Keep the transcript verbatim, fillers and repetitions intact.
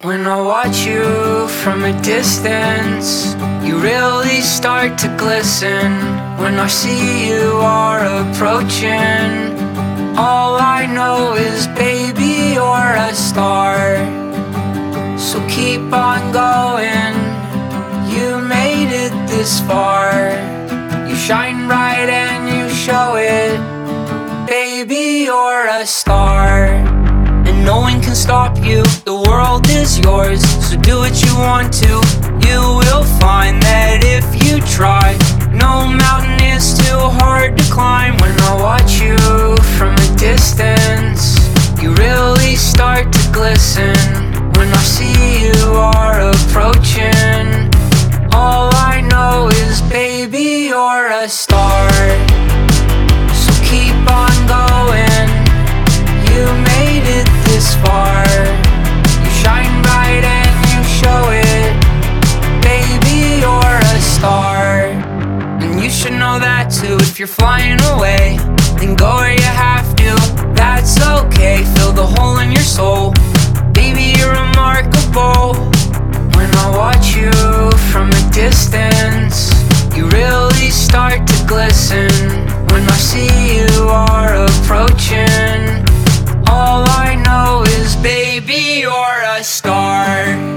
When I watch you from a distance, you really start to glisten. When I see you are approaching, all I know is, baby, you're a star. So keep on going, you made it this far. You shine bright and you show it, baby, you're a star. And no one can stop you, the world is yours. So do what you want to, you will find that if you try, no mountain is too hard to climb. When I watch you from a distance, you really start to glisten. When I see you are approaching, all I know is, baby, you're a star. So keep on going, you made it this far. You shine bright and you show it, baby, you're a star. And you should know that too. If you're flying away, then go where you have to, that's okay. Fill the hole in your soul, baby, you're remarkable. When I watch you from a distance, you really start to glisten. When I see you are approaching, all I know is, baby, you're a star.